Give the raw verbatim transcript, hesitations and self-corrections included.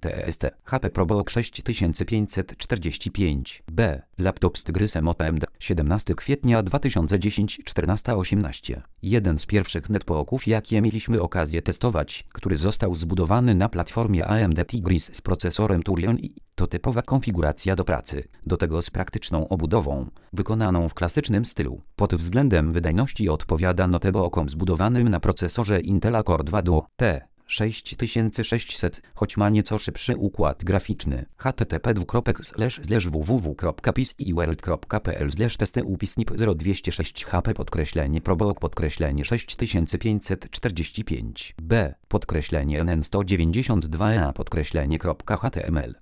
T S T H P ProBook sześć tysięcy pięćset czterdzieści pięć B. Laptop z Tygrysem od A M D siedemnastego kwietnia dwa tysiące dziesiątego czternaście osiemnaście. Jeden z pierwszych netbooków, jakie mieliśmy okazję testować, który został zbudowany na platformie A M D Tigris z procesorem Turion i to typowa konfiguracja do pracy, do tego z praktyczną obudową, wykonaną w klasycznym stylu. Pod względem wydajności odpowiada notebookom zbudowanym na procesorze Intela Core dwa Duo T sześć tysięcy sześćset, choć ma nieco szybszy układ graficzny. h t t p w w w kropka pisworld kropka p l testy upisnip zero dwieście sześć h p podkreślenie ProBook podkreślenie sześć tysięcy pięćset czterdzieści pięć B podkreślenie N N sto dziewięćdziesiąt dwa E A podkreślenie .html